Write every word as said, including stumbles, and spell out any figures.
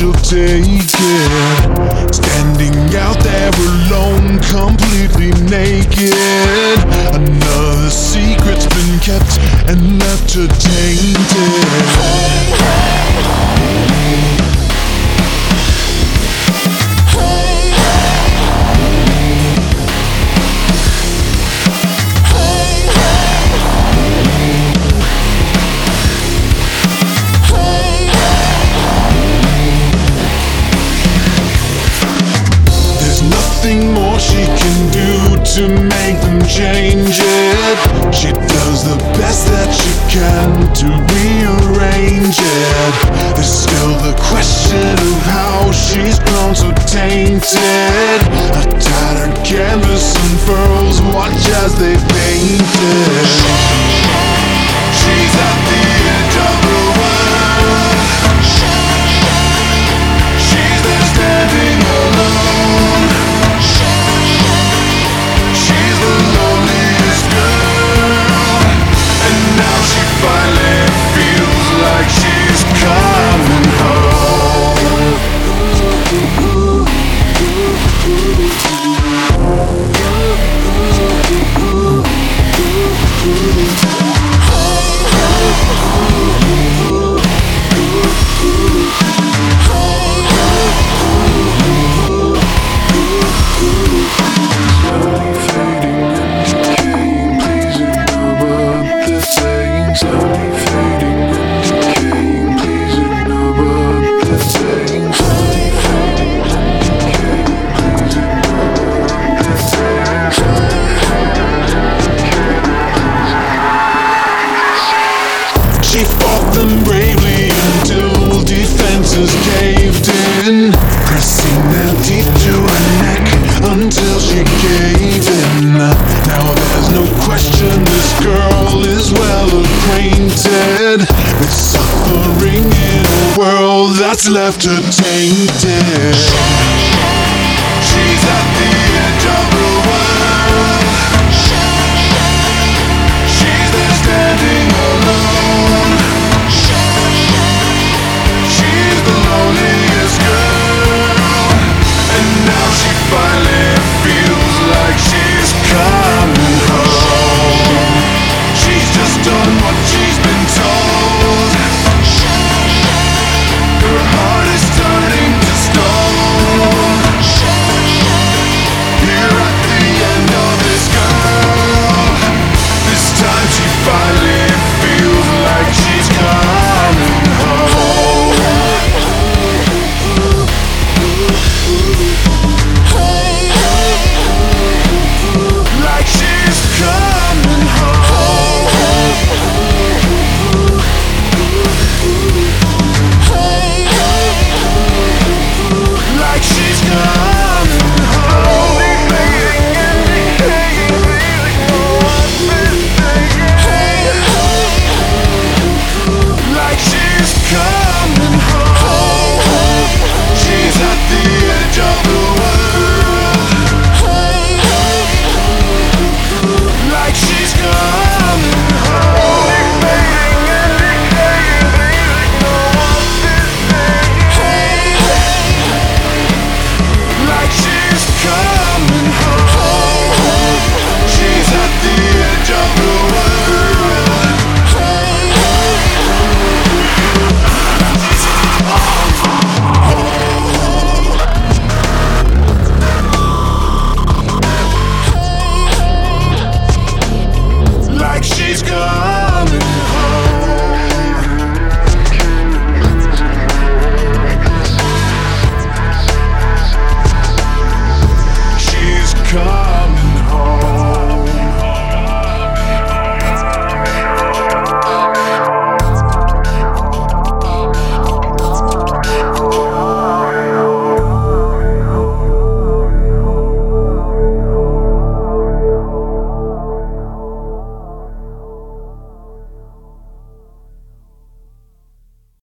she'll take it. Standing out there alone, completely naked. Another secret's been kept and left her tainted. Hey, hey. Nothing more she can do to make them change it. She does the best that she can to rearrange it. There's still the question of how she's grown so tainted. A tattered canvas unfurls, watch as they paint it. She's at the edge of the world. She's there standing alone. She fought them bravely until defenses caved in, pressing their teeth to her neck until she gave in. Now there's no question this girl is well acquainted with suffering in a world that's left her tainted. She's at the edge of